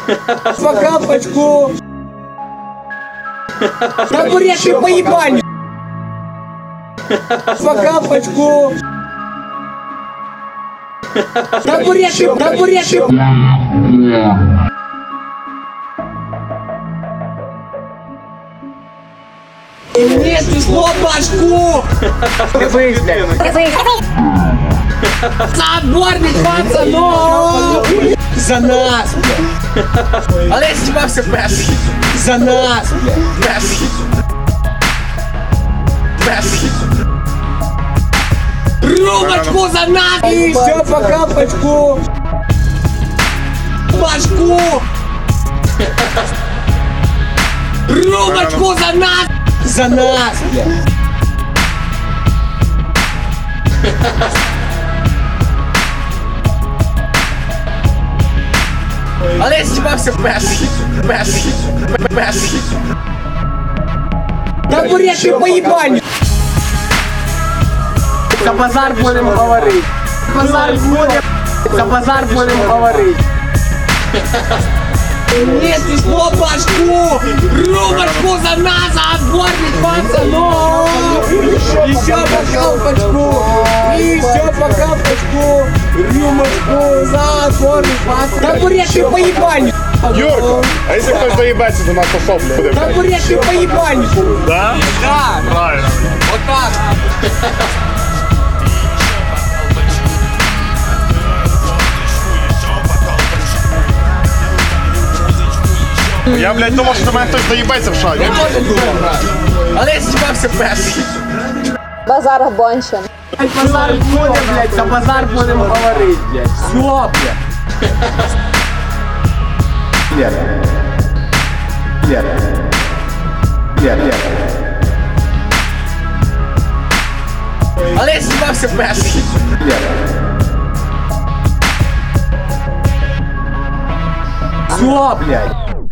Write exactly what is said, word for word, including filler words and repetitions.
Пока, пачку. Табуреты поебали. Пока, пачку. Табуреты, табуреты. И мне снесло башку. Дивись, блядь. Заборник, пацанов. За нас, блядь. Але я знімався перший. За нас, блядь. Перший. Перший. Рюмочку за нас. И все, пока, пачку. Башку. Рюмочку за нас. За нас, блядь. Але я знімався перший. Перший. Перший. Табурети поїбані. За базар будемо говорити. Базар будем. За базар будемо говорити. Мне снесло башку. Рюмочку за нас, за отборник, пацанов. Еще пока пачку. Еще пока пачку. Рюмочку за отборник, пацанов. Табуреты поебали. Юрка, а если кто-то доебается, то нас пошел, блядь. Табуреты поебали. Да? Да. Правильно. Вот так. Я, блядь, думав, що до мене хтось доїбається в шагі. Я теж думав. Але я знімався перший. Базар гончен. Базар буде, блядь, за базар будемо говорити, блядь. Все, блядь. Лера. Лера. Лера. Але я знімався перший. Лера. Все, блядь.